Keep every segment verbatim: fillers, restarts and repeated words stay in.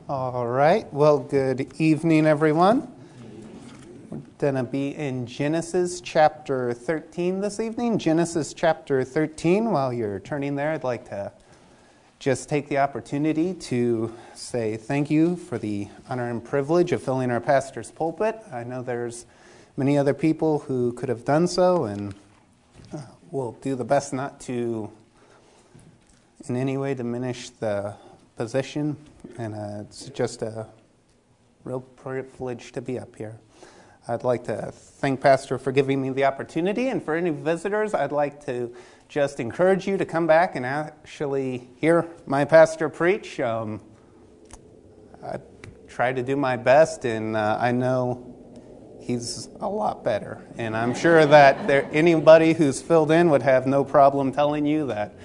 All right. Well, good evening, everyone. We're going to be in Genesis chapter thirteen this evening. Genesis chapter thirteen. While you're turning there, I'd like to just take the opportunity to say thank you for the honor and privilege of filling our pastor's pulpit. I know there's many other people who could have done so, and uh, we'll do the best not to in any way diminish the position, and uh, it's just a real privilege to be up here. I'd like to thank Pastor for giving me the opportunity, and for any visitors, I'd like to just encourage you to come back and actually hear my pastor preach. Um, I try to do my best, and uh, I know he's a lot better, and I'm sure that there, anybody who's filled in would have no problem telling you that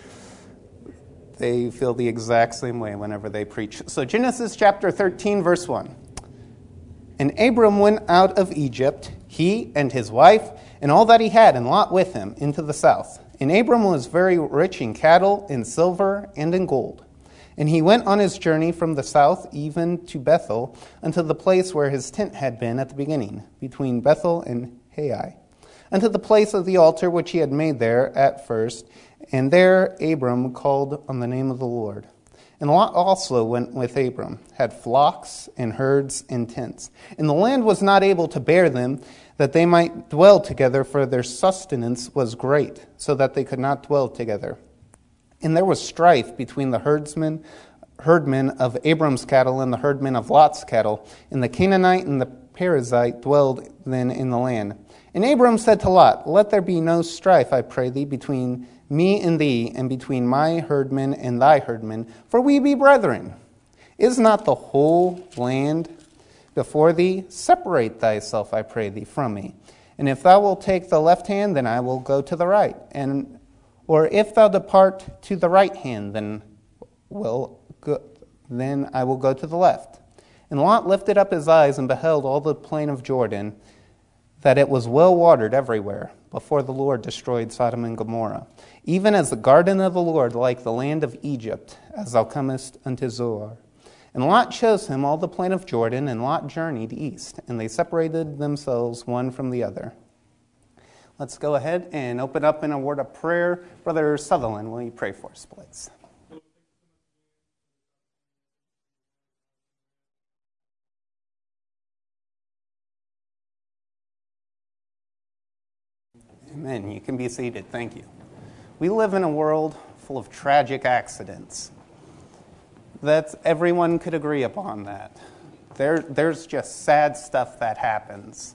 they feel the exact same way whenever they preach. So Genesis chapter thirteen, verse one. And Abram went out of Egypt, he and his wife, and all that he had, and Lot with him, into the south. And Abram was very rich in cattle, in silver, and in gold. And he went on his journey from the south even to Bethel, unto the place where his tent had been at the beginning, between Bethel and Hai, unto the place of the altar which he had made there at first. And there Abram called on the name of the Lord. And Lot also went with Abram, had flocks and herds and tents. And the land was not able to bear them, that they might dwell together, for their sustenance was great, so that they could not dwell together. And there was strife between the herdsmen, herdmen of Abram's cattle and the herdmen of Lot's cattle. And the Canaanite and the Perizzite dwelled then in the land. And Abram said to Lot, Let there be no strife, I pray thee, between me and thee, and between my herdmen and thy herdmen, for we be brethren. Is not the whole land before thee? Separate thyself, I pray thee, from me. And if thou wilt take the left hand, then I will go to the right. And or if thou depart to the right hand, then will go, then I will go to the left. And Lot lifted up his eyes and beheld all the plain of Jordan, that it was well watered everywhere, before the Lord destroyed Sodom and Gomorrah, even as the garden of the Lord, like the land of Egypt, as thou comest unto Zoar. And Lot chose him all the plain of Jordan, and Lot journeyed east, and they separated themselves one from the other. Let's go ahead and open up in a word of prayer. Brother Sutherland, will you pray for us, please? Amen. You can be seated. Thank you. We live in a world full of tragic accidents. That's, everyone could agree upon that. There, there's just sad stuff that happens.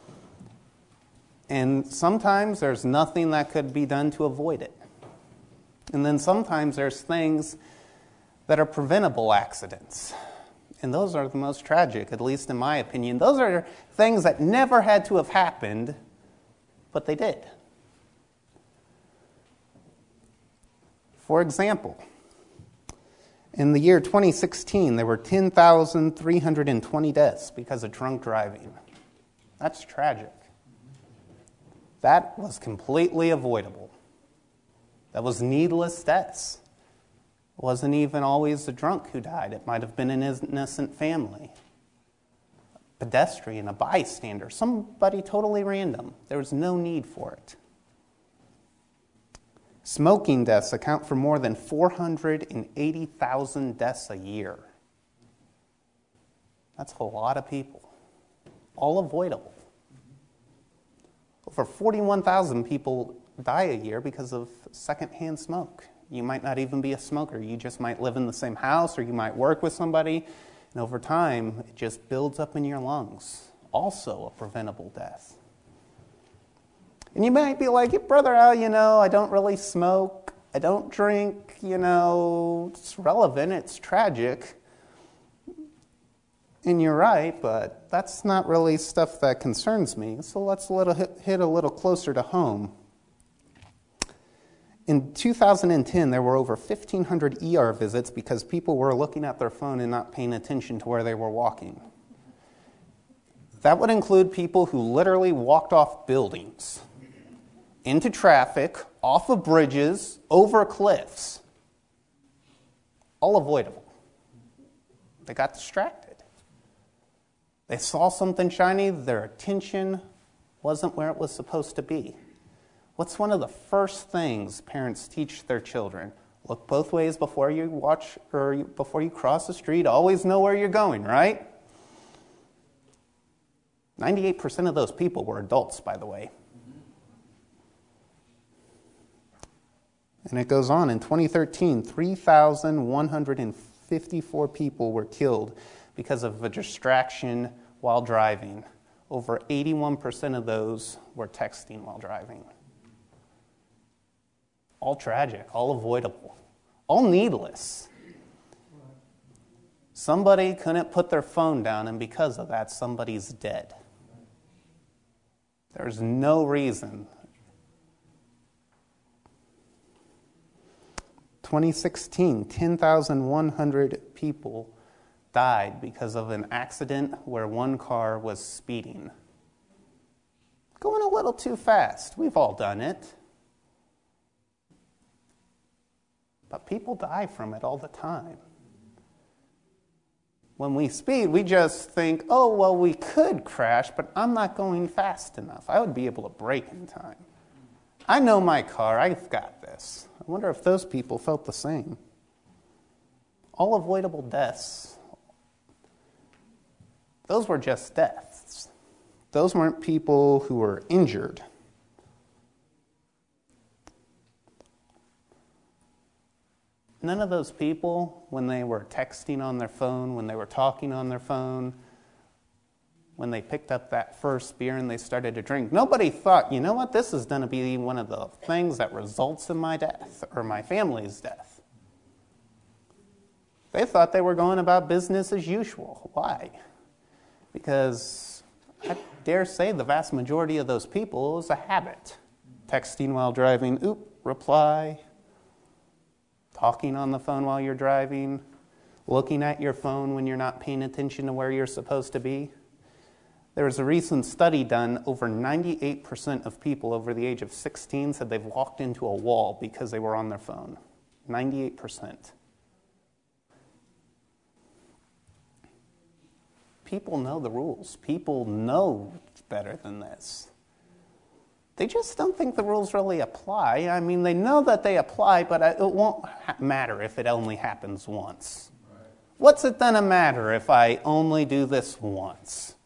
And sometimes there's nothing that could be done to avoid it. And then sometimes there's things that are preventable accidents. And those are the most tragic, at least in my opinion. Those are things that never had to have happened, but they did. For example, in the year twenty sixteen, there were ten thousand three hundred twenty deaths because of drunk driving. That's tragic. That was completely avoidable. That was needless deaths. It wasn't even always the drunk who died. It might have been an innocent family, a pedestrian, a bystander, somebody totally random. There was no need for it. Smoking deaths account for more than four hundred eighty thousand deaths a year. That's a lot of people. All avoidable. Over forty-one thousand people die a year because of secondhand smoke. You might not even be a smoker. You just might live in the same house, or you might work with somebody, and over time, it just builds up in your lungs. Also a preventable death. And you might be like, Brother Al, you know, I don't really smoke. I don't drink. You know, it's relevant. It's tragic. And you're right, but that's not really stuff that concerns me. So let's little hit, hit a little closer to home. In two thousand ten, there were over fifteen hundred E R visits because people were looking at their phone and not paying attention to where they were walking. That would include people who literally walked off buildings, into traffic, off of bridges, over cliffs. All avoidable. They got distracted. They saw something shiny. Their attention wasn't where it was supposed to be. What's one of the first things parents teach their children? Look both ways before you watch or you, before you cross the street. Always know where you're going, right? ninety-eight percent of those people were adults, by the way. And it goes on. In twenty thirteen, three thousand one hundred fifty-four people were killed because of a distraction while driving. Over eighty-one percent of those were texting while driving. All tragic, all avoidable, all needless. Somebody couldn't put their phone down, and because of that, somebody's dead. There's no reason. twenty sixteen, ten thousand one hundred people died because of an accident where one car was speeding. Going a little too fast. We've all done it. But people die from it all the time. When we speed, we just think, oh, well, we could crash, but I'm not going fast enough. I would be able to brake in time. I know my car. I've got this. I wonder if those people felt the same. All avoidable deaths, those were just deaths. Those weren't people who were injured. None of those people, when they were texting on their phone, when they were talking on their phone, when they picked up that first beer and they started to drink, nobody thought, you know what, this is going to be one of the things that results in my death or my family's death. They thought they were going about business as usual. Why? Because I dare say the vast majority of those people, it was a habit. Texting while driving, oop, reply. Talking on the phone while you're driving, looking at your phone when you're not paying attention to where you're supposed to be. There was a recent study done. Over ninety-eight percent of people over the age of sixteen said they've walked into a wall because they were on their phone. ninety-eight percent. People know the rules. People know better than this. They just don't think the rules really apply. I mean, they know that they apply, but it won't ha- matter if it only happens once. Right. What's it gonna matter if I only do this once?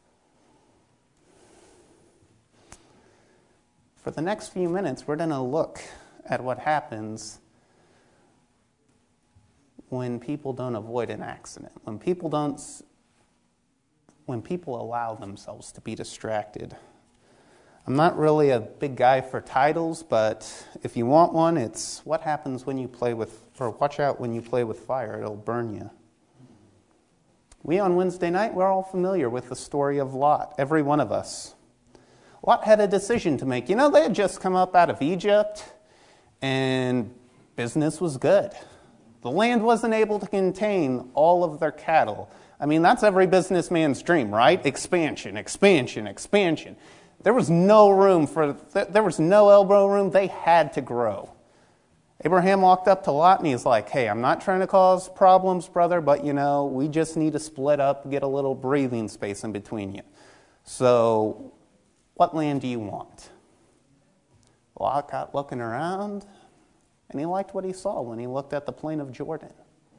For the next few minutes, we're gonna look at what happens when people don't avoid an accident, when people don't, when people allow themselves to be distracted. I'm not really a big guy for titles, but if you want one, it's what happens when you play with, or watch out when you play with fire, it'll burn you. We on Wednesday night, we're all familiar with the story of Lot, every one of us. Lot had a decision to make. You know, they had just come up out of Egypt, and business was good. The land wasn't able to contain all of their cattle. I mean, that's every businessman's dream, right? Expansion, expansion, expansion. There was no room for, there was no elbow room. They had to grow. Abraham walked up to Lot and he's like, hey, I'm not trying to cause problems, brother, but you know, we just need to split up, get a little breathing space in between you. So, what land do you want? Lot got looking around and he liked what he saw when he looked at the plain of Jordan.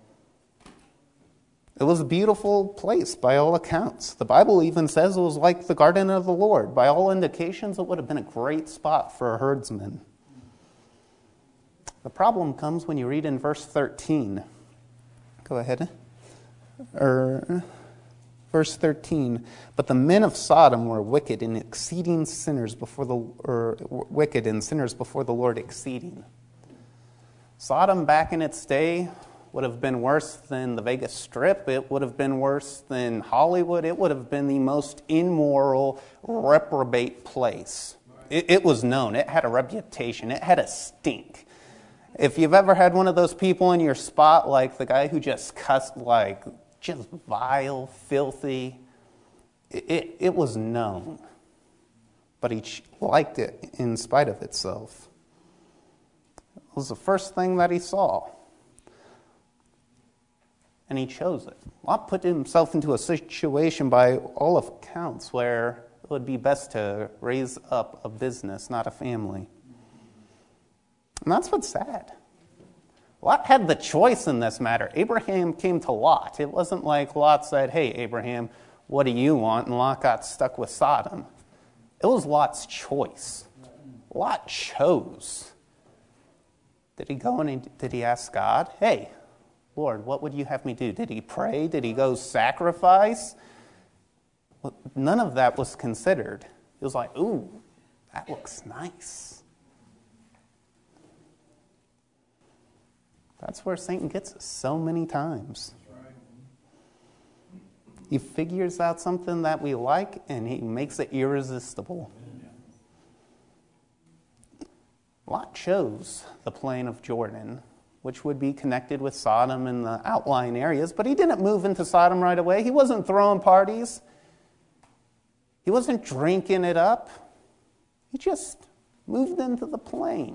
It was a beautiful place by all accounts. The Bible even says it was like the garden of the Lord. By all indications, it would have been a great spot for a herdsman. The problem comes when you read in verse thirteen. Go ahead. Or, verse thirteen. But the men of Sodom were wicked and exceeding sinners before the or wicked and sinners before the Lord exceeding. Sodom back in its day would have been worse than the Vegas Strip. It would have been worse than Hollywood. It would have been the most immoral, reprobate place. It, it was known. It had a reputation. It had a stink. If you've ever had one of those people in your spot, like the guy who just cussed, like, just vile, filthy, it, it, it was known. But he liked it in spite of itself. It was the first thing that he saw. and he chose it. Lot put himself into a situation by all accounts where it would be best to raise up a business, not a family. And that's what's sad. Lot had the choice in this matter. Abraham came to Lot. It wasn't like Lot said, hey, Abraham, what do you want? And Lot got stuck with Sodom. It was Lot's choice. Lot chose. Did he go and did he ask God, hey, Lord, what would you have me do? Did he pray? Did he go sacrifice? Well, none of that was considered. It was like, ooh, that looks nice. That's where Satan gets us so many times. He figures out something that we like and he makes it irresistible. Lot chose the plain of Jordan, which would be connected with Sodom and the outlying areas, but he didn't move into Sodom right away. He wasn't throwing parties. He wasn't drinking it up. He just moved into the plain.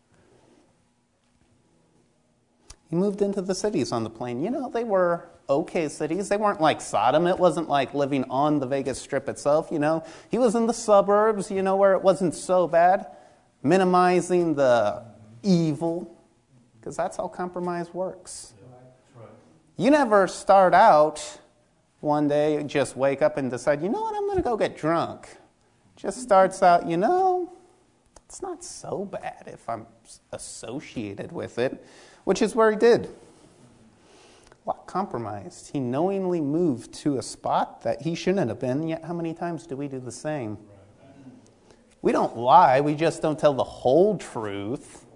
He moved into the cities on the plain. You know, they were okay cities. They weren't like Sodom. It wasn't like living on the Vegas Strip itself, you know. He was in the suburbs, you know, where it wasn't so bad, minimizing the evil, because that's how compromise works. You never start out one day, just wake up and decide, you know what, I'm going to go get drunk. Just starts out, you know, it's not so bad if I'm associated with it, which is where he did. Lot compromised. He knowingly moved to a spot that he shouldn't have been, yet how many times do we do the same? We don't lie, we just don't tell the whole truth.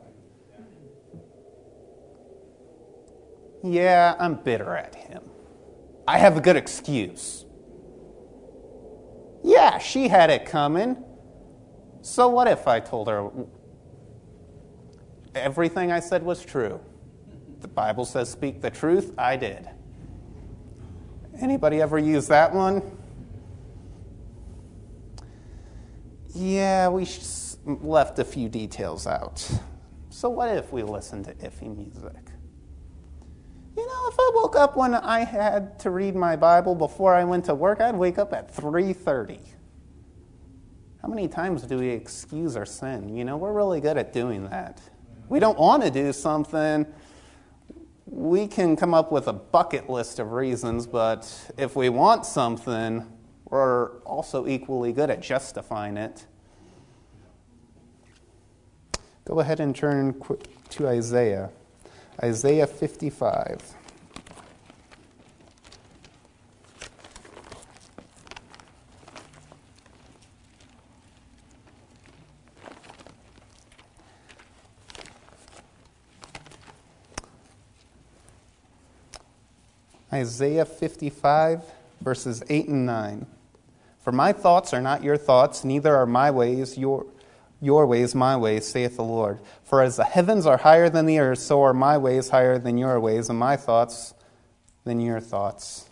Yeah, I'm bitter at him. I have a good excuse. Yeah, she had it coming. So what if I told her everything I said was true? The Bible says speak the truth. I did. Anybody ever use that one? Yeah, we left a few details out. So what if we listened to iffy music? You know, if I woke up when I had to read my Bible before I went to work, I'd wake up at three thirty. How many times do we excuse our sin? You know, we're really good at doing that. We don't want to do something. We can come up with a bucket list of reasons, but if we want something, we're also equally good at justifying it. Go ahead and turn to Isaiah. Isaiah fifty-five. Isaiah fifty-five, verses eight and nine. For my thoughts are not your thoughts, neither are my ways your your ways my ways, saith the Lord. For as the heavens are higher than the earth, so are my ways higher than your ways, and my thoughts than your thoughts.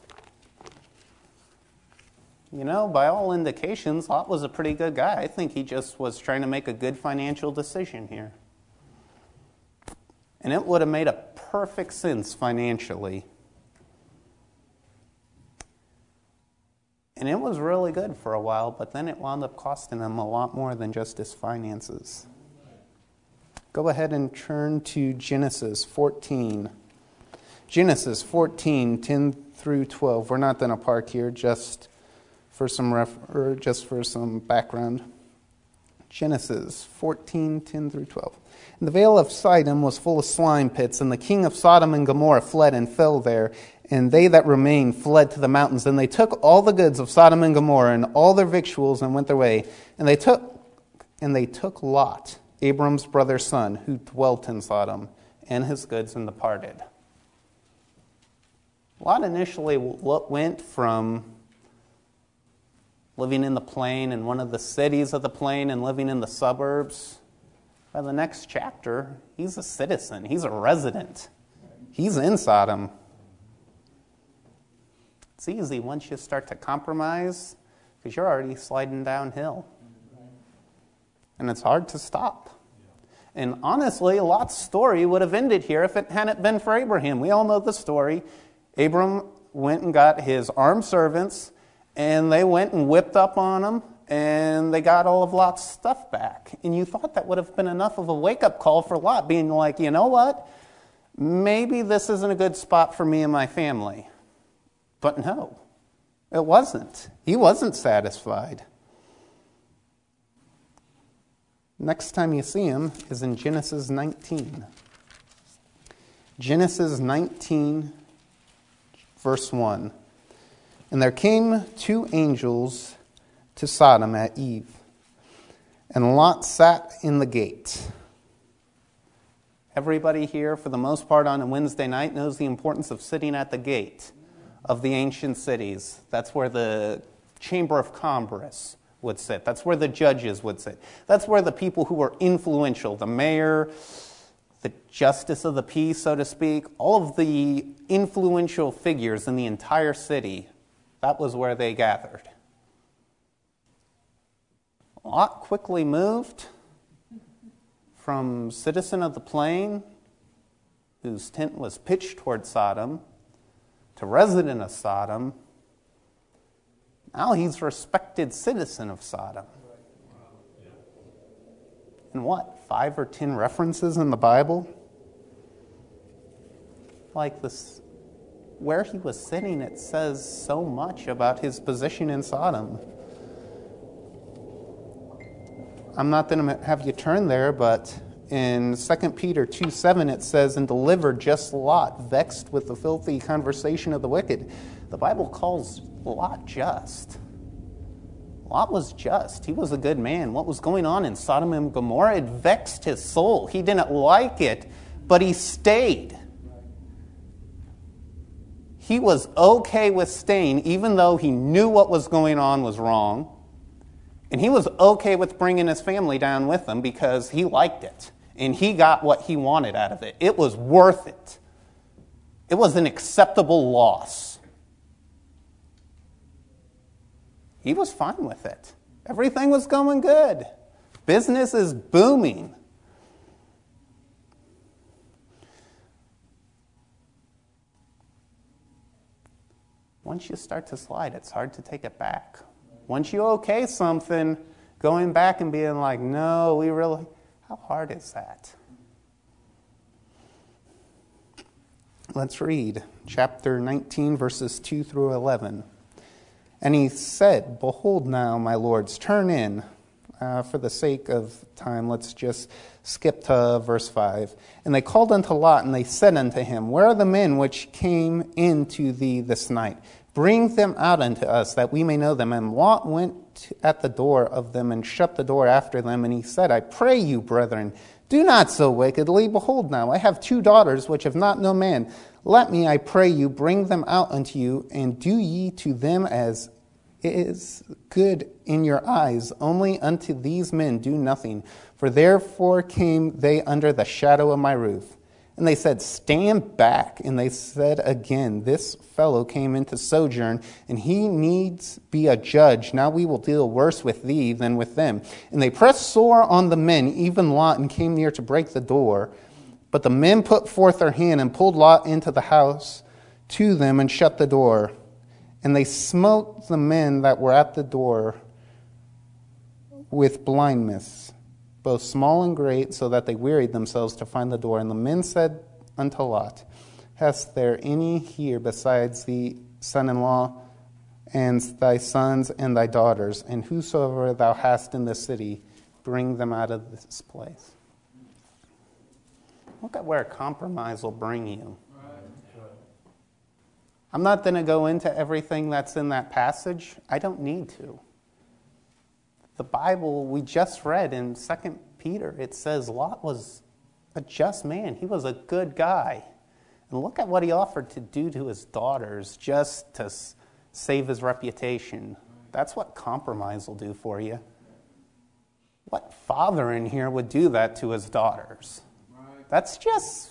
You know, by all indications, Lot was a pretty good guy. I think he just was trying to make a good financial decision here. And it would have made a perfect sense financially. And it was really good for a while, but then it wound up costing him a lot more than just his finances. Go ahead and turn to Genesis fourteen. Genesis fourteen, ten through twelve. We're not going to park here just for some ref- or just for some background. Genesis fourteen, ten through twelve. And the vale of Sidon was full of slime pits, and the king of Sodom and Gomorrah fled and fell there. And they that remained fled to the mountains. And they took all the goods of Sodom and Gomorrah and all their victuals and went their way. And they took and they took Lot, Abram's brother's son, who dwelt in Sodom, and his goods and departed. Lot initially went from living in the plain in one of the cities of the plain and living in the suburbs. By the next chapter, he's a citizen. He's a resident. He's in Sodom. It's easy once you start to compromise because you're already sliding downhill. And it's hard to stop. And honestly, Lot's story would have ended here if it hadn't been for Abraham. We all know the story. Abram went and got his armed servants, and they went and whipped up on him, and they got all of Lot's stuff back. And you thought that would have been enough of a wake-up call for Lot, being like, you know what? Maybe this isn't a good spot for me and my family. But no, it wasn't. He wasn't satisfied. Next time you see him is in Genesis nineteen. Genesis nineteen, verse one. And there came two angels to Sodom at eve, and Lot sat in the gate. Everybody here, for the most part on a Wednesday night, knows the importance of sitting at the gate of the ancient cities. That's where the Chamber of Commerce would sit. That's where the judges would sit. That's where the people who were influential, the mayor, the justice of the peace, so to speak, all of the influential figures in the entire city, that was where they gathered. Lot quickly moved from citizen of the plain, whose tent was pitched toward Sodom, to resident of Sodom. Now he's a respected citizen of Sodom. And what, five or ten references in the Bible? Like this, where he was sitting, it says so much about his position in Sodom. I'm not going to have you turn there, but in Second Peter two seven it says, and delivered just Lot, vexed with the filthy conversation of the wicked. The Bible calls Lot just. Lot was just. He was a good man. What was going on in Sodom and Gomorrah, it vexed his soul. He didn't like it, but he stayed. He was okay with staying, even though he knew what was going on was wrong. And he was okay with bringing his family down with him because he liked it. And he got what he wanted out of it. It was worth it. It was an acceptable loss. He was fine with it. Everything was going good. Business is booming. Once you start to slide, it's hard to take it back. Once you okay something, going back and being like, no, we really, how hard is that? Let's read chapter nineteen, verses two through eleven. And he said, behold now, my lords, turn in. Uh, for the sake of time, let's just skip to verse five. And they called unto Lot, and they said unto him, where are the men which came in to thee this night? Bring them out unto us, that we may know them. And Lot went at the door of them, and shut the door after them. And he said, I pray you, brethren, do not so wickedly. Behold now, I have two daughters, which have not known man. Let me, I pray you, bring them out unto you, and do ye to them as is good in your eyes. Only unto these men do nothing. For therefore came they under the shadow of my roof. And they said, stand back. And they said again, this fellow came into sojourn, and he needs be a judge. Now we will deal worse with thee than with them. And they pressed sore on the men, even Lot, and came near to break the door. But the men put forth their hand and pulled Lot into the house to them and shut the door. And they smote the men that were at the door with blindness, both small and great, so that they wearied themselves to find the door. And the men said unto Lot, hast there any here besides the son-in-law and thy sons and thy daughters? And whosoever thou hast in the city, bring them out of this place. Look at where compromise will bring you. I'm not going to go into everything that's in that passage. I don't need to. The Bible we just read in Second Peter, it says Lot was a just man. He was a good guy. And look at what he offered to do to his daughters just to save his reputation. That's what compromise will do for you. What father in here would do that to his daughters? That's just...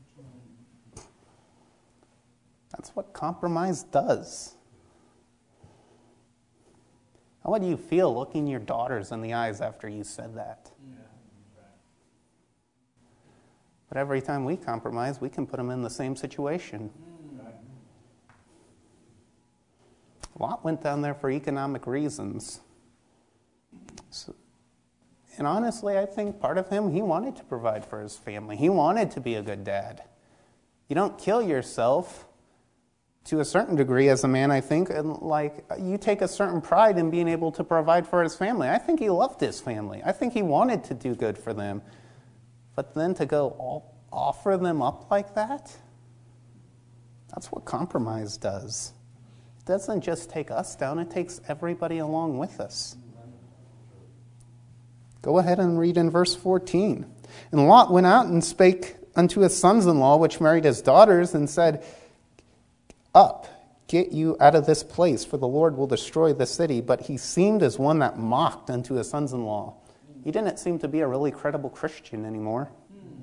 That's what compromise does. How would you feel looking your daughters in the eyes after you said that? Yeah. But every time we compromise, we can put them in the same situation. Lot went down there for economic reasons. So, and honestly, I think part of him, he wanted to provide for his family. He wanted to be a good dad. You don't kill yourself to a certain degree as a man, I think, and like you take a certain pride in being able to provide for his family. I think he loved his family. I think he wanted to do good for them. But then to go all, offer them up like that, that's what compromise does. It doesn't just take us down, it takes everybody along with us. Go ahead and read in verse fourteen. And Lot went out and spake unto his sons-in-law, which married his daughters, and said, Up, get you out of this place, for the Lord will destroy the city. But he seemed as one that mocked unto his sons-in-law. He didn't seem to be a really credible Christian anymore.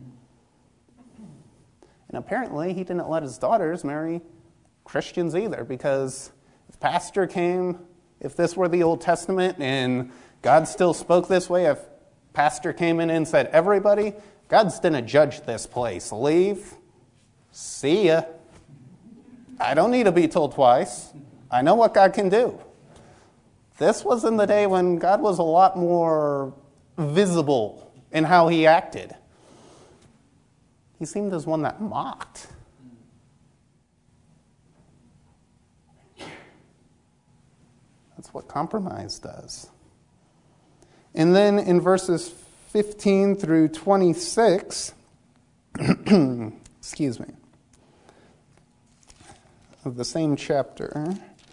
And apparently he didn't let his daughters marry Christians either, because if pastor came, if this were the Old Testament and God still spoke this way, if pastor came in and said, everybody, God's going to judge this place. Leave. See ya. I don't need to be told twice. I know what God can do. This was in the day when God was a lot more visible in how he acted. He seemed as one that mocked. That's what compromise does. And then in verses fifteen through twenty-six, excuse me, of the same chapter,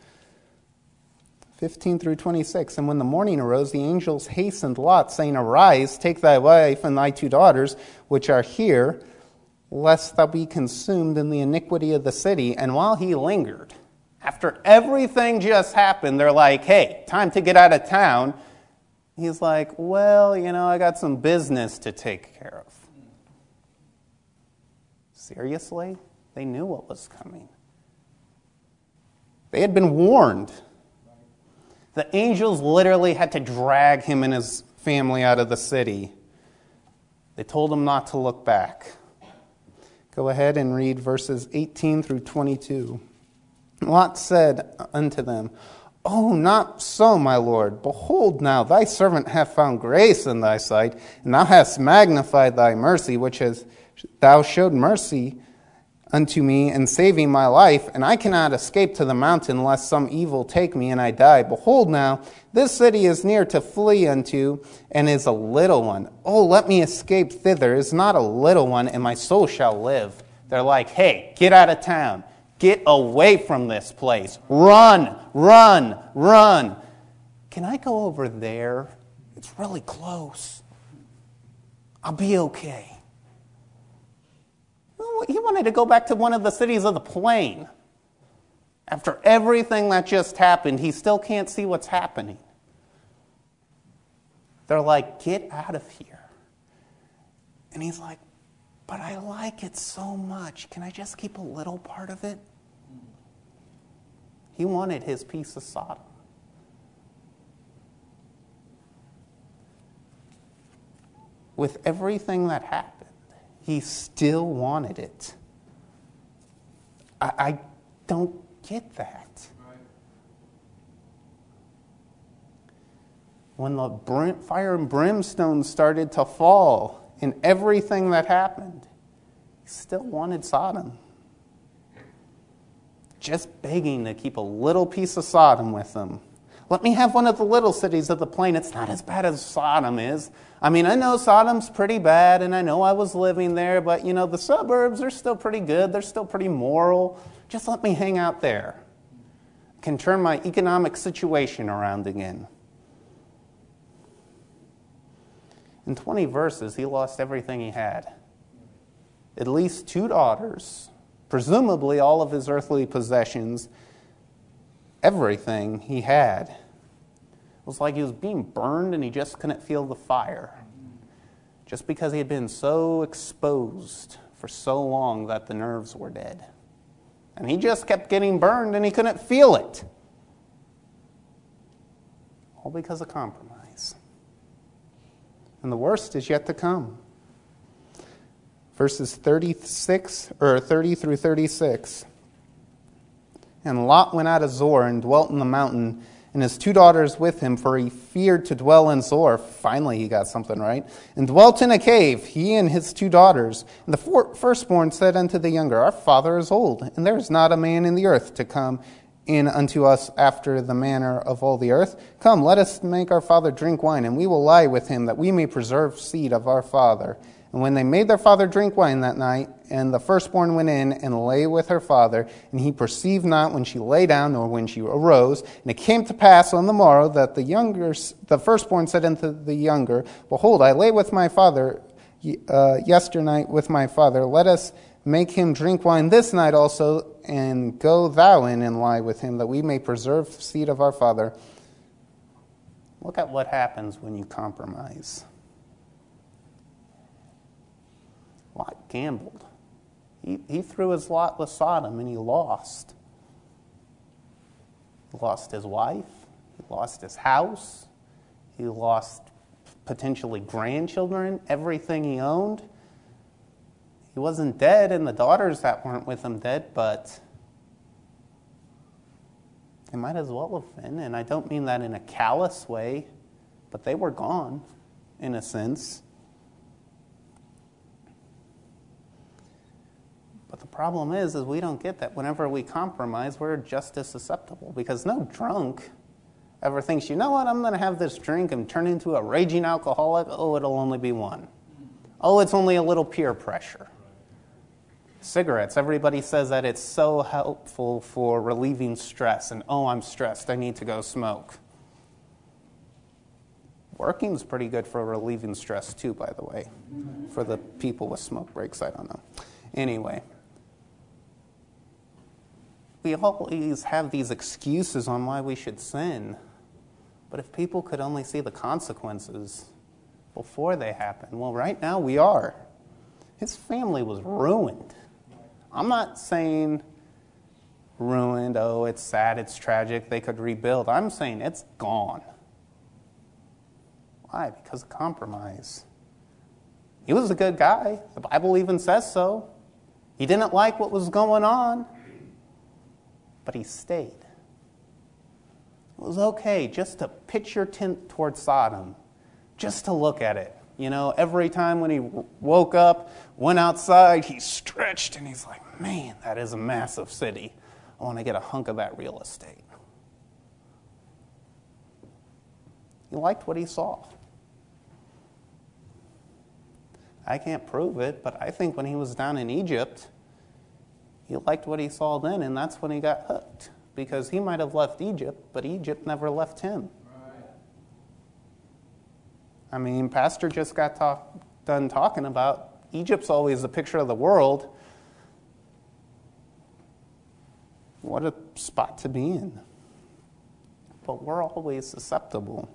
fifteen through twenty-six, and when the morning arose, the angels hastened Lot, saying, Arise, take thy wife and thy two daughters, which are here, lest thou be consumed in the iniquity of the city. And while he lingered, after everything just happened, they're like, hey, time to get out of town. He's like, well, you know, I got some business to take care of. Seriously? They knew what was coming. They had been warned. The angels literally had to drag him and his family out of the city. They told him not to look back. Go ahead and read verses eighteen through twenty-two. Lot said unto them, Oh, not so, my Lord. Behold now, thy servant hath found grace in thy sight, and thou hast magnified thy mercy, which has thou showed mercy unto me in saving my life, and I cannot escape to the mountain, lest some evil take me and I die. Behold now, this city is near to flee unto, and is a little one. Oh, let me escape thither. It is not a little one, and my soul shall live. They're like, hey, get out of town. Get away from this place. Run, run, run. Can I go over there? It's really close. I'll be okay. He wanted to go back to one of the cities of the plain. After everything that just happened, he still can't see what's happening. They're like, get out of here. And he's like, but I like it so much. Can I just keep a little part of it? He wanted his piece of Sodom. With everything that happened, he still wanted it. I, I don't get that. Right. When the brim, fire and brimstone started to fall in everything that happened, he still wanted Sodom. Just begging to keep a little piece of Sodom with them. Let me have one of the little cities of the plain. It's not as bad as Sodom is. I mean, I know Sodom's pretty bad, and I know I was living there, but, you know, the suburbs are still pretty good. They're still pretty moral. Just let me hang out there. I can turn my economic situation around again. In twenty verses, he lost everything he had. At least two daughters, presumably all of his earthly possessions, everything he had. It was like he was being burned and he just couldn't feel the fire. Just because he had been so exposed for so long that the nerves were dead. And he just kept getting burned and he couldn't feel it. All because of compromise. And the worst is yet to come. Verses thirty-six or thirty through thirty-six. And Lot went out of Zoar and dwelt in the mountain, and his two daughters with him, for he feared to dwell in Zoar. Finally he got something right. And dwelt in a cave, he and his two daughters. And the four, firstborn said unto the younger, Our father is old, and there is not a man in the earth to come in unto us after the manner of all the earth. Come, let us make our father drink wine, and we will lie with him, that we may preserve seed of our father. And when they made their father drink wine that night, and the firstborn went in and lay with her father, and he perceived not when she lay down nor when she arose. And it came to pass on the morrow that the younger, the firstborn said unto the younger, Behold, I lay with my father uh, yesternight with my father. Let us make him drink wine this night also, and go thou in and lie with him, that we may preserve seed of our father. Look at what happens when you compromise. Lot gambled. He, he threw his lot with Sodom and he lost. He lost his wife. He lost his house. He lost potentially grandchildren, everything he owned. He wasn't dead, and the daughters that weren't with him dead, but they might as well have been. And I don't mean that in a callous way, but they were gone, in a sense. But the problem is, is we don't get that. Whenever we compromise, we're just as susceptible. Because no drunk ever thinks, you know what, I'm going to have this drink and turn into a raging alcoholic. Oh, it'll only be one. Oh, it's only a little peer pressure. Cigarettes, everybody says that it's so helpful for relieving stress. And, oh, I'm stressed, I need to go smoke. Working's pretty good for relieving stress too, by the way. For the people with smoke breaks, I don't know. Anyway. We always have these excuses on why we should sin. But if people could only see the consequences before they happen, well, right now we are. His family was ruined. I'm not saying ruined, oh, it's sad, it's tragic, they could rebuild. I'm saying it's gone. Why? Because of compromise. He was a good guy. The Bible even says so. He didn't like what was going on, but he stayed. It was okay just to pitch your tent toward Sodom, just to look at it. You know, every time when he woke up, went outside, he stretched and he's like, man, that is a massive city. I want to get a hunk of that real estate. He liked what he saw. I can't prove it, but I think when he was down in Egypt, he liked what he saw then, and that's when he got hooked. Because he might have left Egypt, but Egypt never left him. Right. I mean, Pastor just got talk, done talking about Egypt's always a picture of the world. What a spot to be in. But we're always susceptible.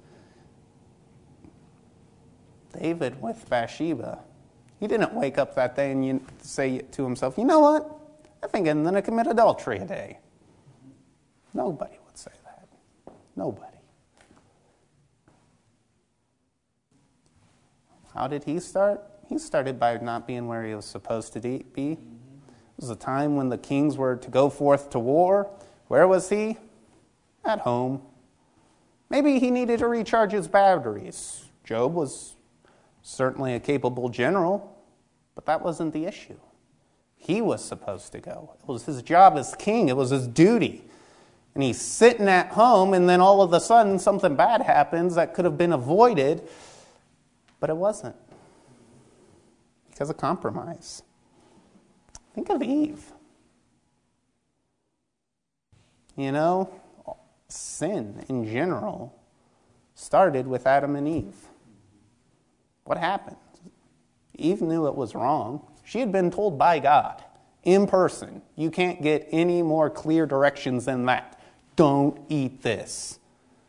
David with Bathsheba, he didn't wake up that day and say to himself, you know what? I think I'm going to commit adultery today. Nobody would say that. Nobody. How did he start? He started by not being where he was supposed to be. It was a time when the kings were to go forth to war. Where was he? At home. Maybe he needed to recharge his batteries. Job was certainly a capable general, but that wasn't the issue. He was supposed to go. It was his job as king. It was his duty. And he's sitting at home, and then all of a sudden something bad happens that could have been avoided, but it wasn't. Because of compromise. Think of Eve. You know, sin in general started with Adam and Eve. What happened? Eve knew it was wrong. She had been told by God, in person, you can't get any more clear directions than that. Don't eat this.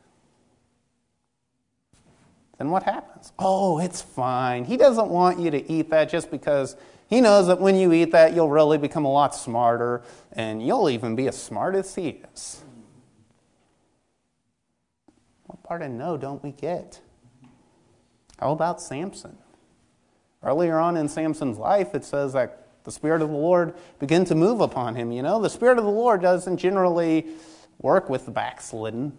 Then what happens? Oh, it's fine. He doesn't want you to eat that just because he knows that when you eat that, you'll really become a lot smarter, and you'll even be as smart as he is. What part of no don't we get? How about Samson? Earlier on in Samson's life, it says that The Spirit of the Lord began to move upon him. You know, the Spirit of the Lord doesn't generally work with the backslidden.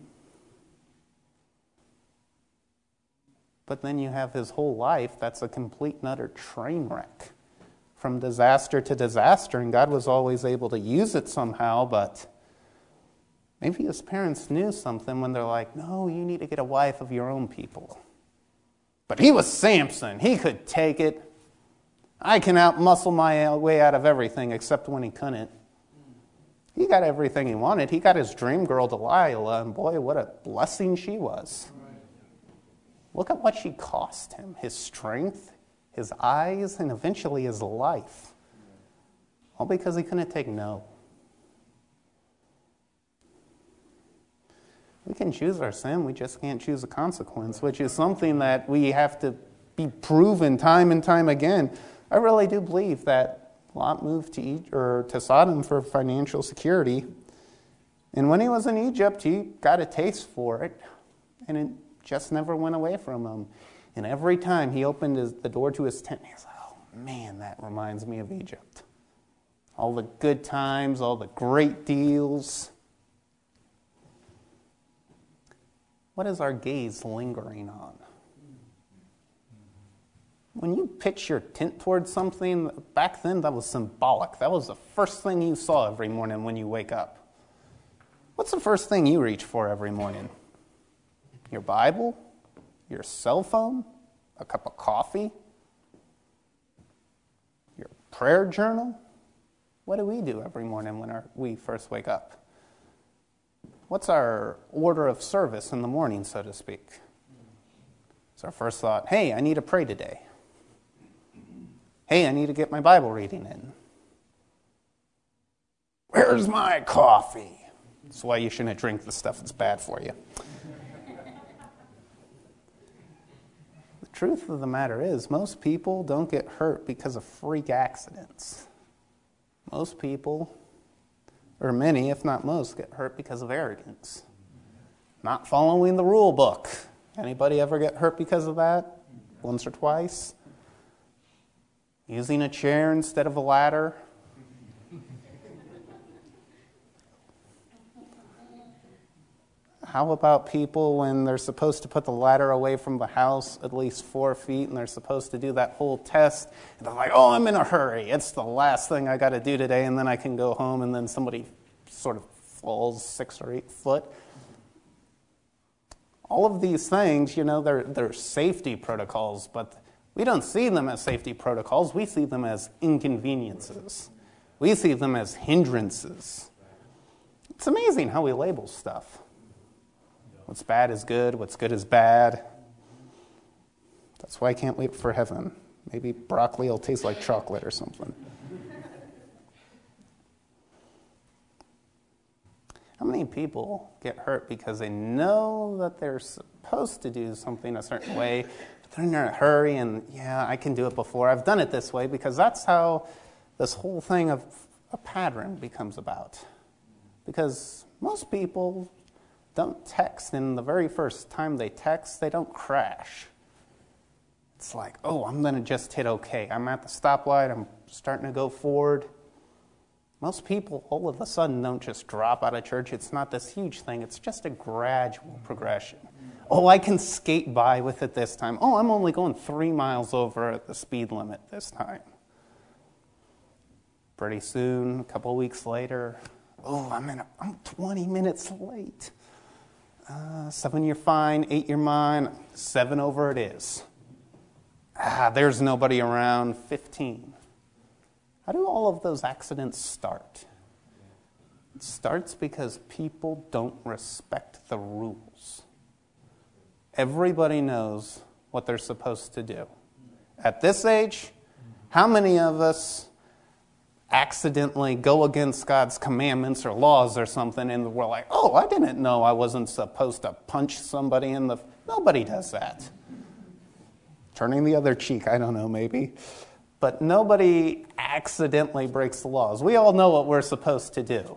But then you have his whole life that's a complete and utter train wreck. From disaster to disaster, and God was always able to use it somehow, but maybe his parents knew something when they're like, no, you need to get a wife of your own people. But he was Samson. He could take it. I can out-muscle my way out of everything except when he couldn't. He got everything he wanted. He got his dream girl, Delilah, and boy, what a blessing she was. Look at what she cost him. His strength, his eyes, and eventually his life. All because he couldn't take no. We can choose our sin, we just can't choose the consequence, which is something that we have to be proven time and time again. I really do believe that Lot moved to Egypt, or to Sodom for financial security. And when he was in Egypt, he got a taste for it, and it just never went away from him. And every time he opened his, the door to his tent, he was like, oh man, that reminds me of Egypt. All the good times, all the great deals. What is our gaze lingering on? When you pitch your tent towards something, back then that was symbolic. That was the first thing you saw every morning when you wake up. What's the first thing you reach for every morning? Your Bible? Your cell phone? A cup of coffee? Your prayer journal? What do we do every morning when our, we first wake up? What's our order of service in the morning, so to speak? It's our first thought, hey, I need to pray today. Hey, I need to get my Bible reading in. Where's my coffee? That's why you shouldn't drink the stuff that's bad for you. The truth of the matter is, most people don't get hurt because of freak accidents. Most people, or many, if not most, get hurt because of arrogance. Not following the rule book. Anybody ever get hurt because of that? Once or twice? Using a chair instead of a ladder? How about people when they're supposed to put the ladder away from the house at least four feet and they're supposed to do that whole test? And they're like, oh, I'm in a hurry. It's the last thing I got to do today, and then I can go home, and then somebody sort of falls six or eight foot. All of these things, you know, they're, they're safety protocols, but we don't see them as safety protocols. We see them as inconveniences. We see them as hindrances. It's amazing how we label stuff. What's bad is good, what's good is bad. That's why I can't wait for heaven. Maybe broccoli will taste like chocolate or something. How many people get hurt because they know that they're supposed to do something a certain way, but they're in a hurry and, yeah, I can do it before. I've done it this way, because that's how this whole thing of a pattern becomes about. Because most people don't text, and the very first time they text, they don't crash. It's like, oh, I'm going to just hit okay. I'm at the stoplight. I'm starting to go forward. Most people all of a sudden don't just drop out of church. It's not this huge thing. It's just a gradual progression. Oh, I can skate by with it this time. Oh, I'm only going three miles over at the speed limit this time. Pretty soon, a couple weeks later, oh, I'm in a, I'm twenty minutes late. Uh, seven, you're fine. Eight, you're mine. Seven over it is. Ah, there's nobody around. Fifteen. How do all of those accidents start? It starts because people don't respect the rules. Everybody knows what they're supposed to do. At this age, how many of us accidentally go against God's commandments or laws or something, and we're like, oh, I didn't know I wasn't supposed to punch somebody in the... Nobody does that. Turning the other cheek, I don't know, maybe. But nobody accidentally breaks the laws. We all know what we're supposed to do.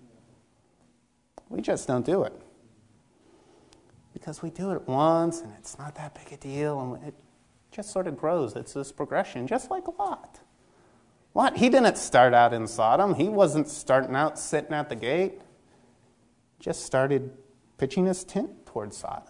We just don't do it. Because we do it once, and it's not that big a deal, and it just sort of grows. It's this progression, just like Lot. What? He didn't start out in Sodom. He wasn't starting out sitting at the gate. Just started pitching his tent towards Sodom.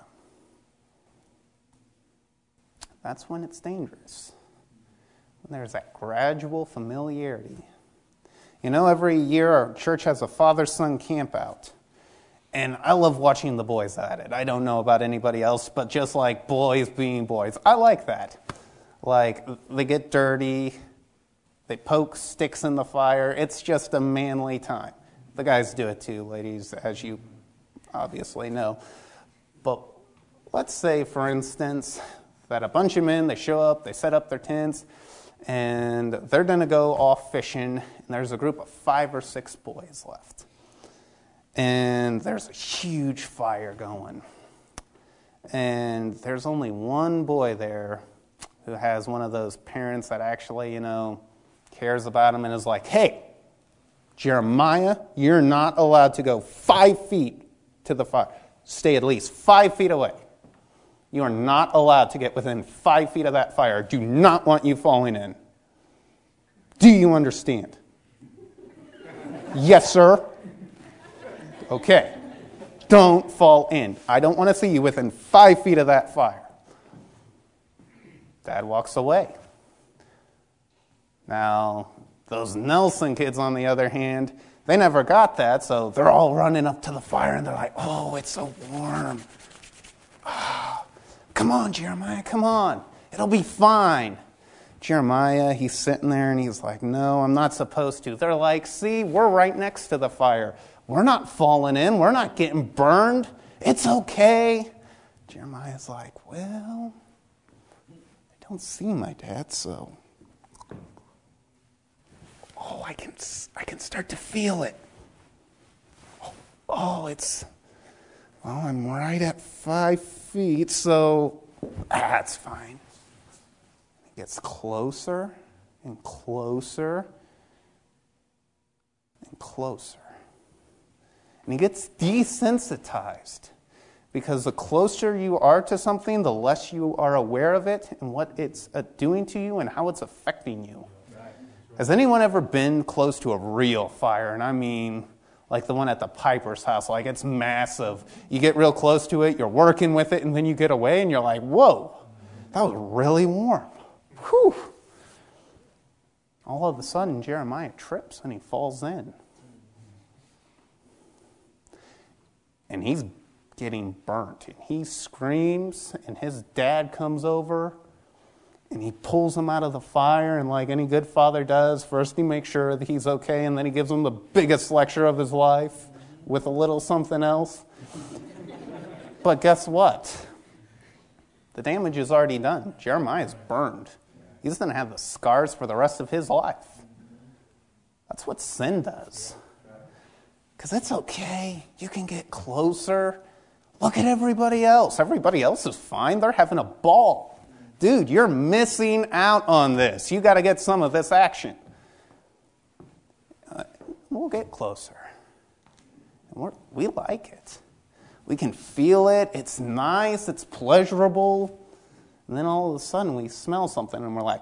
That's when it's dangerous. When there's that gradual familiarity. You know, every year our church has a father-son camp out. And I love watching the boys at it. I don't know about anybody else, but just like boys being boys. I like that. Like, they get dirty. They poke sticks in the fire. It's just a manly time. The guys do it too, ladies, as you obviously know. But let's say, for instance, that a bunch of men, they show up, they set up their tents, and they're going to go off fishing, and there's a group of five or six boys left. And there's a huge fire going. And there's only one boy there who has one of those parents that actually, you know, cares about him and is like, hey, Jeremiah, you're not allowed to go five feet to the fire. Stay at least five feet away. You are not allowed to get within five feet of that fire. I do not want you falling in. Do you understand? Yes, sir. Okay. Don't fall in. I don't want to see you within five feet of that fire. Dad walks away. Now, those Nelson kids, on the other hand, they never got that, so they're all running up to the fire, and they're like, oh, it's so warm. Oh, come on, Jeremiah, come on. It'll be fine. Jeremiah, he's sitting there, and he's like, no, I'm not supposed to. They're like, see, we're right next to the fire. We're not falling in. We're not getting burned. It's okay. Jeremiah's like, well, I don't see my dad, so... Oh, I can I can start to feel it. Oh, oh, it's... Well, I'm right at five feet, so that's fine. It gets closer and closer and closer. And he gets desensitized because the closer you are to something, the less you are aware of it and what it's doing to you and how it's affecting you. Has anyone ever been close to a real fire? And I mean, like the one at the Piper's house, like it's massive. You get real close to it, you're working with it, and then you get away and you're like, whoa, that was really warm. Whew. All of a sudden, Jeremiah trips and he falls in. And he's getting burnt. And he screams, and his dad comes over, and he pulls him out of the fire, and like any good father does, first he makes sure that he's okay, and then he gives him the biggest lecture of his life with a little something else. But guess what? The damage is already done. Jeremiah's burned. He's going to have the scars for the rest of his life. That's what sin does. Because it's okay. You can get closer. Look at everybody else. Everybody else is fine. They're having a ball. Dude, you're missing out on this. You got to get some of this action. Uh, we'll get closer. And we're, we like it. We can feel it. It's nice. It's pleasurable. And then all of a sudden we smell something and we're like,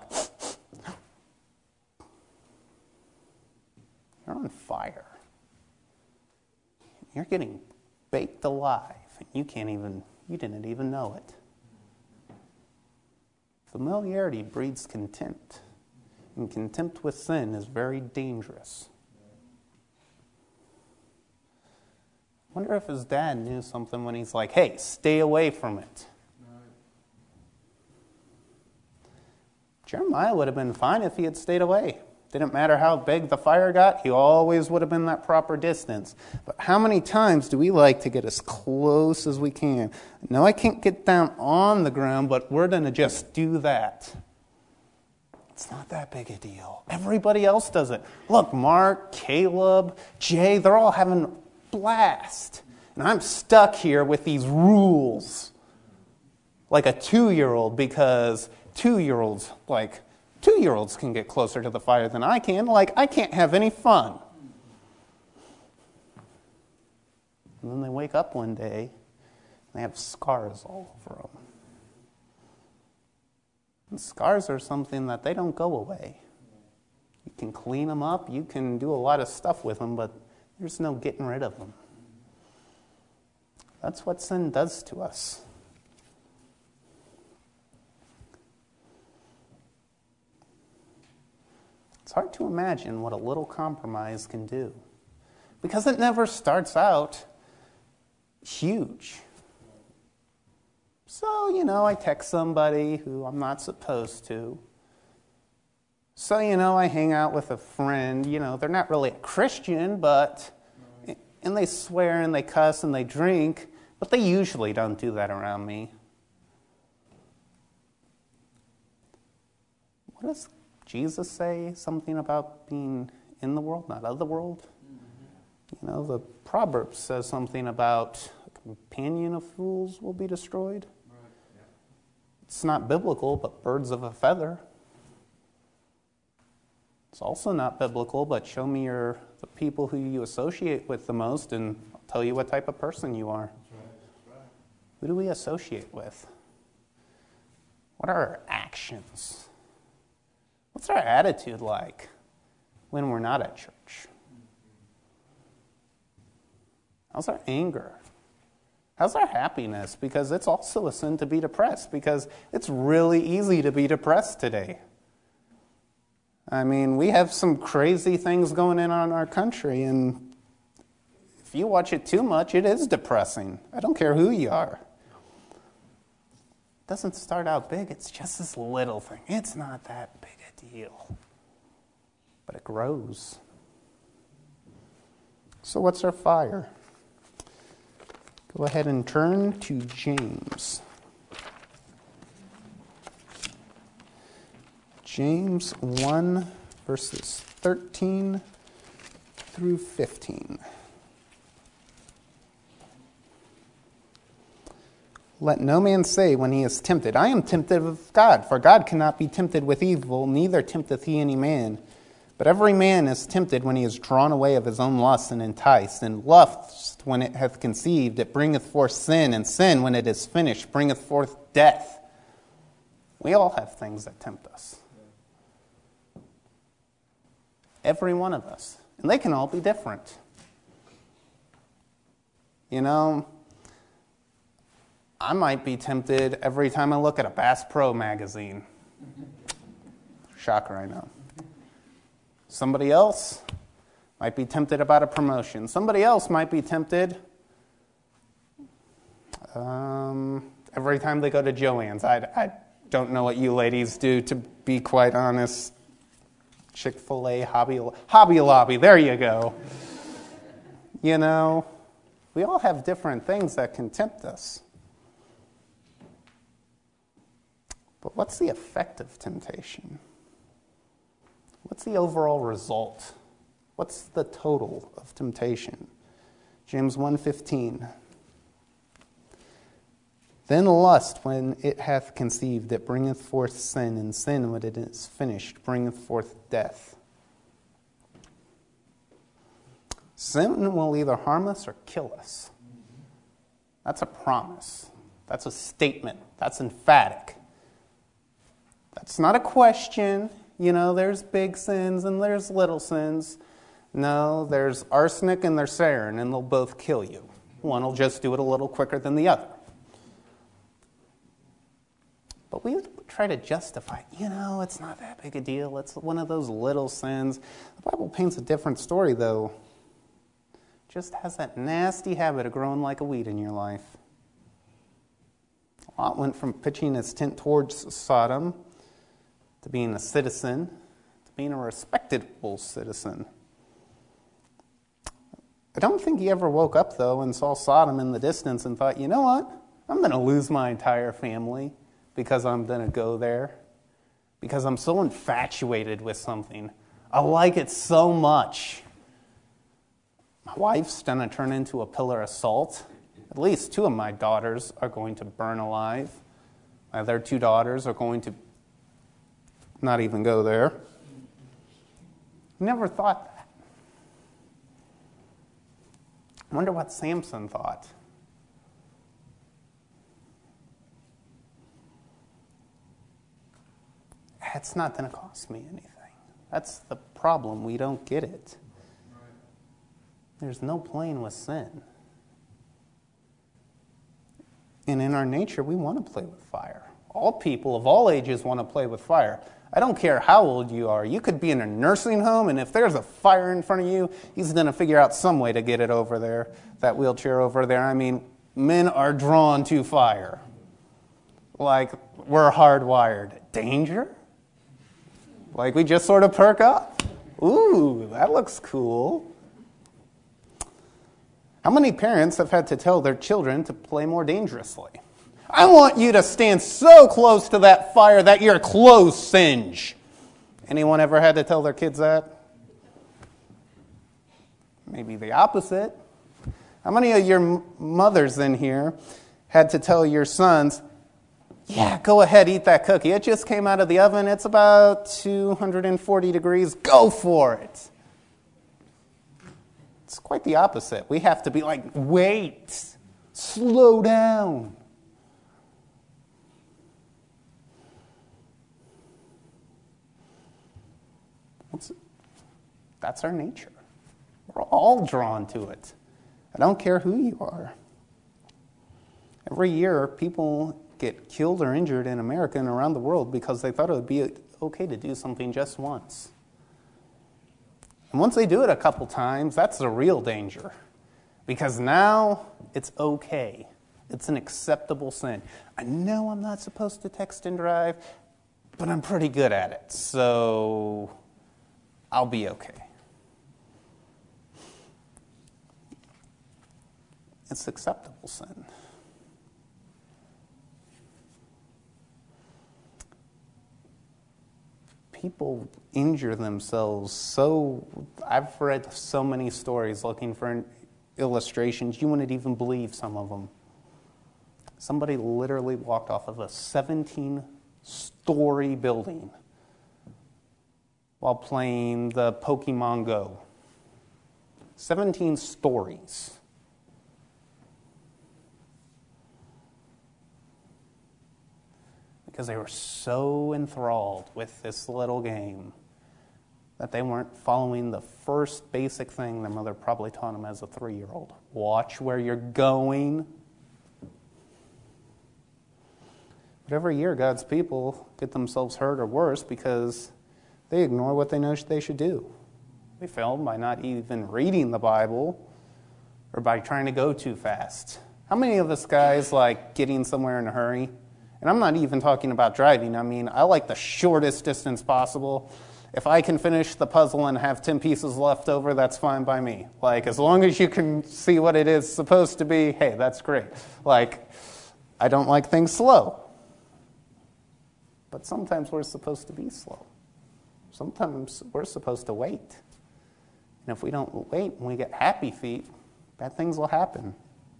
you're on fire. You're getting baked alive. And you can't even, you didn't even know it. Familiarity breeds contempt, and contempt with sin is very dangerous. I wonder if his dad knew something when he's like, hey, stay away from it. Jeremiah would have been fine if he had stayed away. Didn't matter how big the fire got, he always would have been that proper distance. But how many times do we like to get as close as we can? No, I can't get down on the ground, but we're going to just do that. It's not that big a deal. Everybody else does it. Look, Mark, Caleb, Jay, they're all having a blast. And I'm stuck here with these rules like a two-year-old because two-year-olds, like, two-year-olds can get closer to the fire than I can. Like, I can't have any fun. And then they wake up one day, and they have scars all over them. And scars are something that they don't go away. You can clean them up, you can do a lot of stuff with them, but there's no getting rid of them. That's what sin does to us. It's hard to imagine what a little compromise can do, because it never starts out huge. So, you know, I text somebody who I'm not supposed to. So, you know, I hang out with a friend. You know, they're not really a Christian, but, and they swear and they cuss and they drink, but they usually don't do that around me. What does Jesus say? Something about being in the world, not of the world? You know, the Proverbs says something about a companion of fools will be destroyed. It's not biblical, but birds of a feather. It's also not biblical, but show me your the people who you associate with the most, and I'll tell you what type of person you are. That's right. That's right. Who do we associate with? What are our actions? What's our attitude like when we're not at church? How's our anger? How's our happiness? Because it's also a sin to be depressed, because it's really easy to be depressed today. I mean, we have some crazy things going in on our country, and if you watch it too much, it is depressing. I don't care who you are. It doesn't start out big. It's just this little thing. It's not that big a deal. But it grows. So what's our fire? Go ahead and turn to James. James one, verses thirteen through fifteen. Let no man say when he is tempted, I am tempted of God, for God cannot be tempted with evil, neither tempteth he any man. But every man is tempted when he is drawn away of his own lust and enticed. And lust, when it hath conceived, it bringeth forth sin, and sin, when it is finished, bringeth forth death. We all have things that tempt us. Every one of us. And they can all be different. You know, I might be tempted every time I look at a Bass Pro magazine. Shocker, I know. Somebody else might be tempted about a promotion. Somebody else might be tempted um, every time they go to Joann's. I, I don't know what you ladies do, to be quite honest. Chick-fil-A, Hobby, Hobby Lobby, there you go. You know, we all have different things that can tempt us. But what's the effect of temptation? What's the overall result? What's the total of temptation? James one fifteen. Then lust, when it hath conceived, it bringeth forth sin, and sin, when it is finished, bringeth forth death. Sin will either harm us or kill us. That's a promise. That's a statement. That's emphatic. That's not a question. You know, there's big sins and there's little sins. No, there's arsenic and there's sarin, and they'll both kill you. One will just do it a little quicker than the other. But we try to justify, you know, it's not that big a deal. It's one of those little sins. The Bible paints a different story, though. It just has that nasty habit of growing like a weed in your life. Lot went from pitching his tent towards Sodom to being a citizen, to being a respectable citizen. I don't think he ever woke up, though, and saw Sodom in the distance and thought, you know what? I'm going to lose my entire family because I'm going to go there. Because I'm so infatuated with something. I like it so much. My wife's going to turn into a pillar of salt. At least two of my daughters are going to burn alive. My other two daughters are going to not even go there. Never thought that. I wonder what Samson thought. It's not going to cost me anything. That's the problem. We don't get it. There's no playing with sin. And in our nature, we want to play with fire. All people of all ages want to play with fire. I don't care how old you are. You could be in a nursing home, and if there's a fire in front of you, he's going to figure out some way to get it over there, that wheelchair over there. I mean, men are drawn to fire. Like, we're hardwired. Danger? Like, we just sort of perk up. Ooh, that looks cool. How many parents have had to tell their children to play more dangerously? I want you to stand so close to that fire that your clothes singe. Anyone ever had to tell their kids that? Maybe the opposite. How many of your mothers in here had to tell your sons, yeah, go ahead, eat that cookie. It just came out of the oven. It's about two hundred forty degrees. Go for it. It's quite the opposite. We have to be like, wait, slow down. That's our nature. We're all drawn to it. I don't care who you are. Every year, people get killed or injured in America and around the world because they thought it would be okay to do something just once. And once they do it a couple times, that's the real danger. Because now it's okay. It's an acceptable sin. I know I'm not supposed to text and drive, but I'm pretty good at it, so I'll be okay. It's acceptable sin. People injure themselves so... I've read so many stories looking for illustrations. You wouldn't even believe some of them. Somebody literally walked off of a seventeen-story building while playing the Pokemon Go. seventeen stories. Because they were so enthralled with this little game that they weren't following the first basic thing their mother probably taught them as a three-year-old. Watch where you're going. But every year, God's people get themselves hurt or worse because they ignore what they know they should do. They fail by not even reading the Bible or by trying to go too fast. How many of us guys like getting somewhere in a hurry? And I'm not even talking about driving. I mean, I like the shortest distance possible. If I can finish the puzzle and have ten pieces left over, that's fine by me. Like, as long as you can see what it is supposed to be, hey, that's great. Like, I don't like things slow. But sometimes we're supposed to be slow. Sometimes we're supposed to wait. And if we don't wait and we get happy feet, bad things will happen.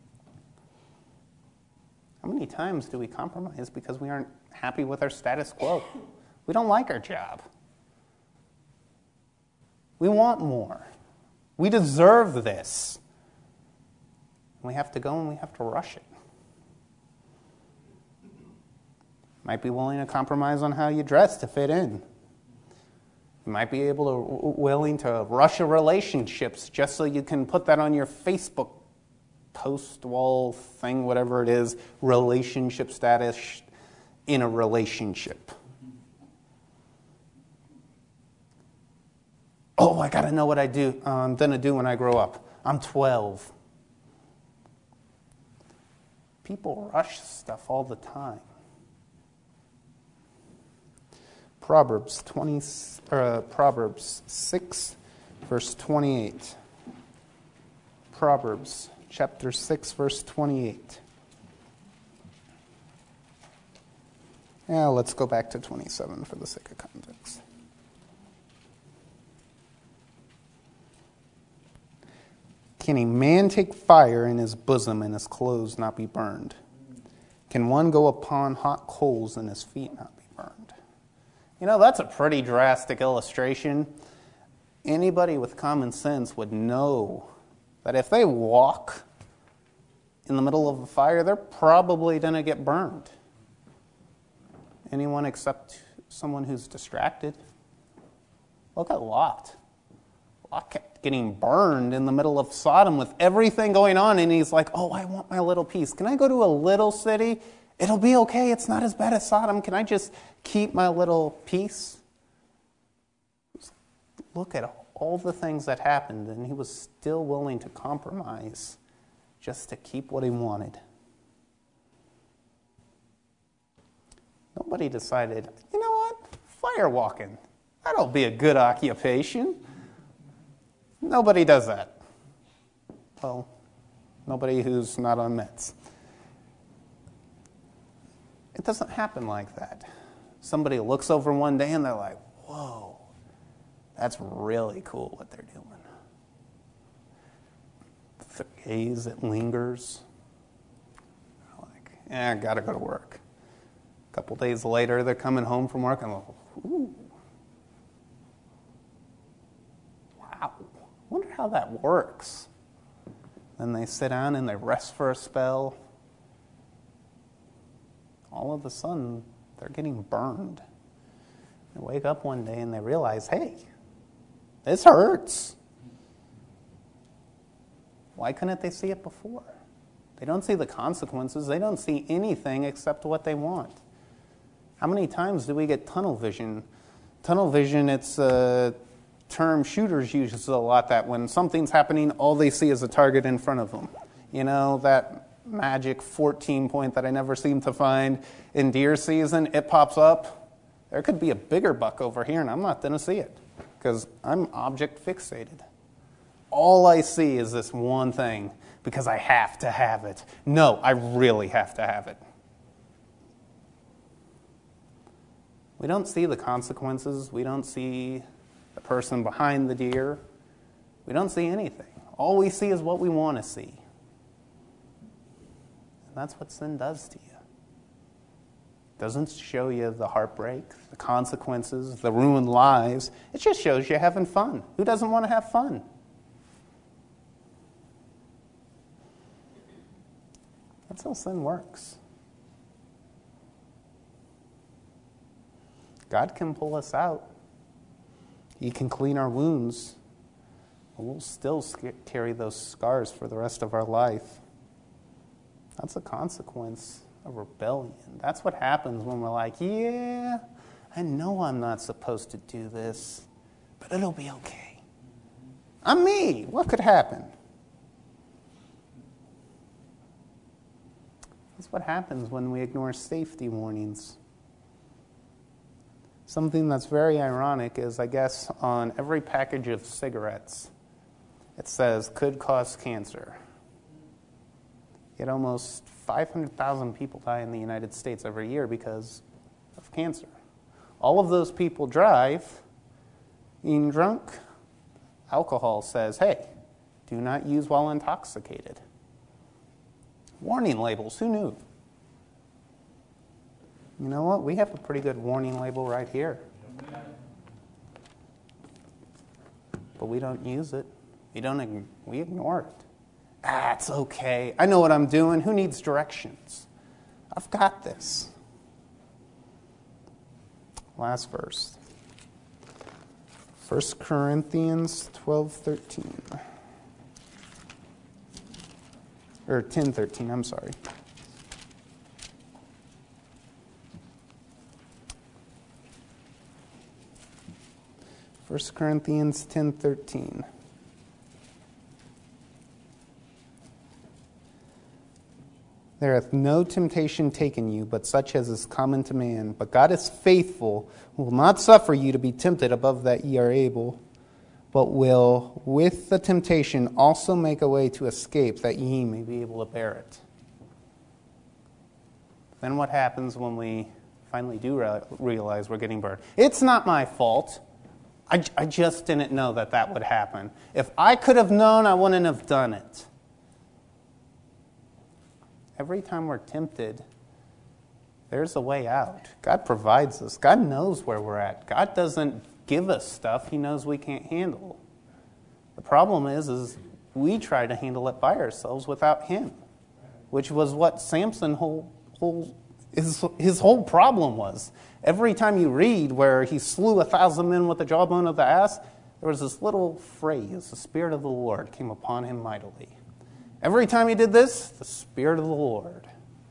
How many times do we compromise because we aren't happy with our status quo? We don't like our job. We want more. We deserve this. We have to go and we have to rush it. Might be willing to compromise on how you dress to fit in. You might be able to willing to rush a relationships just so you can put that on your Facebook post wall thing, whatever it is, relationship status in a relationship. Oh, I got to know what I do. Uh, I'm going to do when I grow up. I'm twelve. People rush stuff all the time. Proverbs twenty, uh, Proverbs six, verse twenty-eight. Proverbs chapter six, verse twenty-eight. Yeah, let's go back to twenty-seven for the sake of context. Can a man take fire in his bosom and his clothes not be burned? Can one go upon hot coals and his feet not be burned? You know, that's a pretty drastic illustration. Anybody with common sense would know that if they walk in the middle of a fire, they're probably going to get burned. Anyone except someone who's distracted. Look at Lot. Lot kept getting burned in the middle of Sodom with everything going on, and he's like, oh, I want my little peace. Can I go to a little city? It'll be okay. It's not as bad as Sodom. Can I just keep my little peace? Look at all the things that happened, and he was still willing to compromise just to keep what he wanted. Nobody decided, you know what, fire walking, that'll be a good occupation. Nobody does that. Well, nobody who's not on meds. It doesn't happen like that. Somebody looks over one day and they're like, whoa, that's really cool what they're doing. The gaze, it lingers. Like, yeah, I gotta go to work. A couple days later, they're coming home from work and I'm like, ooh. Wow. I wonder how that works. Then they sit down and they rest for a spell. All of a sudden, they're getting burned. They wake up one day and they realize, hey, this hurts. Why couldn't they see it before? They don't see the consequences. They don't see anything except what they want. How many times do we get tunnel vision? Tunnel vision, it's a term shooters use a lot, that when something's happening, all they see is a target in front of them. You know, that magic fourteen point that I never seem to find in deer season, it pops up. There could be a bigger buck over here, and I'm not going to see it because I'm object fixated. All I see is this one thing because I have to have it. No, I really have to have it. We don't see the consequences. We don't see the person behind the deer. We don't see anything. All we see is what we want to see. And that's what sin does to you. It doesn't show you the heartbreak, the consequences, the ruined lives. It just shows you having fun. Who doesn't want to have fun? That's how sin works. God can pull us out. He can clean our wounds. But we'll still carry those scars for the rest of our life. That's a consequence of rebellion. That's what happens when we're like, yeah, I know I'm not supposed to do this, but it'll be okay. I'm me. What could happen? That's what happens when we ignore safety warnings. Something that's very ironic is, I guess, on every package of cigarettes, it says, could cause cancer. Yet almost five hundred thousand people die in the United States every year because of cancer. All of those people drive, being drunk. Alcohol says, hey, do not use while intoxicated. Warning labels, who knew? You know what? We have a pretty good warning label right here. But we don't use it. We don't. We ignore it. Ah, it's okay. I know what I'm doing. Who needs directions? I've got this. Last verse. First Corinthians twelve thirteen. Or ten thirteen, I'm sorry. First Corinthians ten thirteen. There hath no temptation taken you, but such as is common to man. But God is faithful, who will not suffer you to be tempted above that ye are able, but will with the temptation also make a way to escape, that ye may be able to bear it. Then what happens when we finally do re- realize we're getting burned? It's not my fault. I, I just didn't know that that would happen. If I could have known, I wouldn't have done it. Every time we're tempted, there's a way out. God provides us. God knows where we're at. God doesn't give us stuff He knows we can't handle. The problem is, is we try to handle it by ourselves without Him, which was what Samson whole, whole his, his whole problem was. Every time you read where he slew a thousand men with the jawbone of the ass, there was this little phrase, the Spirit of the Lord came upon him mightily. Every time he did this, the Spirit of the Lord.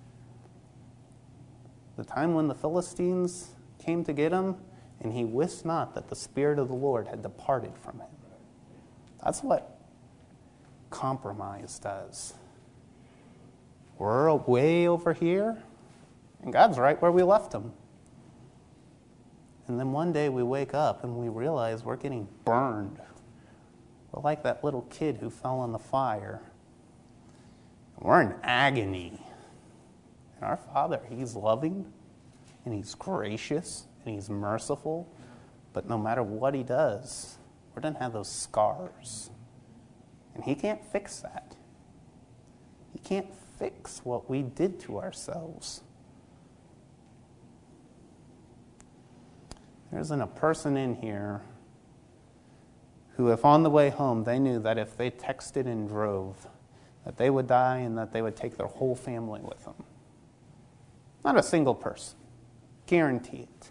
The time when the Philistines came to get him, and he wist not that the Spirit of the Lord had departed from him. That's what compromise does. We're way over here, and God's right where we left him. And then one day we wake up and we realize we're getting burned. We're like that little kid who fell in the fire. We're in agony. And our Father, He's loving, and He's gracious, and He's merciful. But no matter what He does, we're going to have those scars. And He can't fix that. He can't fix what we did to ourselves. There isn't a person in here who, if on the way home, they knew that if they texted and drove, that they would die and that they would take their whole family with them. Not a single person. Guarantee it.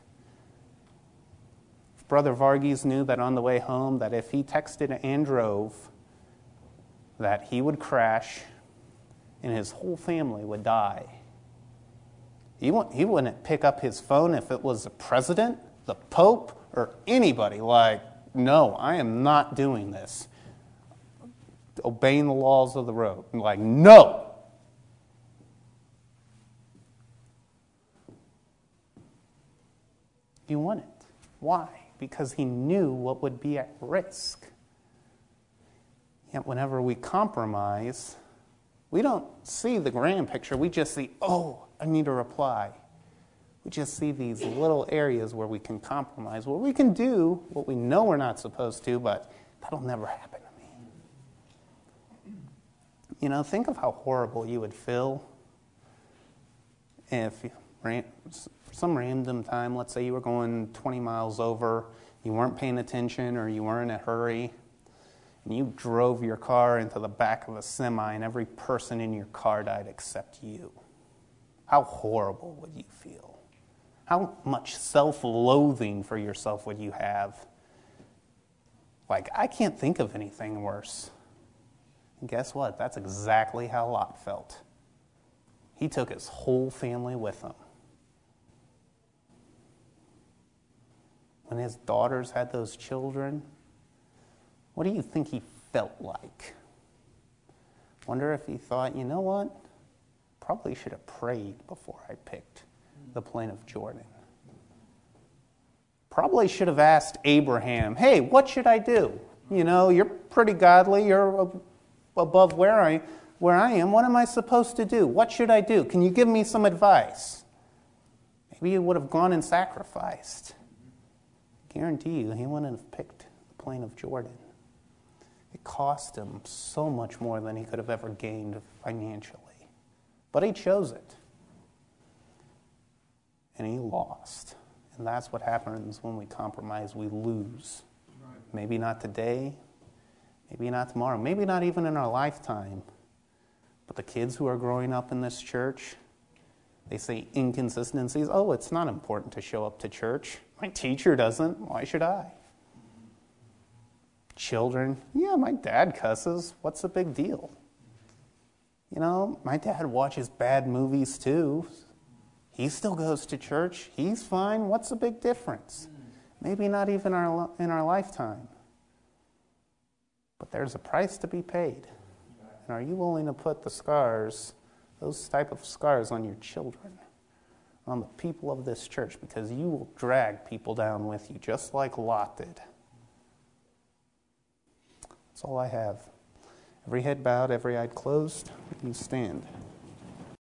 If Brother Varghese knew that on the way home, that if he texted and drove, that he would crash and his whole family would die. He wouldn't, he wouldn't pick up his phone if it was the president, the Pope, or anybody. Like, no, I am not doing this. Obeying the laws of the road. Like, no! He wouldn't. Why? Because he knew what would be at risk. Yet whenever we compromise, we don't see the grand picture. We just see, oh, I need a reply. We just see these little areas where we can compromise, where we can do what we know we're not supposed to, but that'll never happen to me. You know, think of how horrible you would feel if, for some random time, let's say you were going twenty miles over, you weren't paying attention or you were in a hurry, and you drove your car into the back of a semi and every person in your car died except you. How horrible would you feel? How much self-loathing for yourself would you have? Like, I can't think of anything worse. And guess what? That's exactly how Lot felt. He took his whole family with him. When his daughters had those children, what do you think he felt like? Wonder if he thought, you know what? Probably should have prayed before I picked the plain of Jordan. Probably should have asked Abraham, hey, what should I do? You know, you're pretty godly. You're above where I, where I am. What am I supposed to do? What should I do? Can you give me some advice? Maybe he would have gone and sacrificed. I guarantee you he wouldn't have picked the plain of Jordan. It cost him so much more than he could have ever gained financially. But he chose it. And he lost. And that's what happens when we compromise. We lose. Right. Maybe not today. Maybe not tomorrow. Maybe not even in our lifetime. But the kids who are growing up in this church, they say inconsistencies. Oh, it's not important to show up to church. My teacher doesn't. Why should I? Children, yeah, my dad cusses. What's the big deal? You know, my dad watches bad movies too. He still goes to church. He's fine. What's the big difference? Maybe not even our, in our lifetime. But there's a price to be paid. And are you willing to put the scars, those type of scars, on your children, on the people of this church? Because you will drag people down with you, just like Lot did. That's all I have. Every head bowed, every eye closed. You can stand.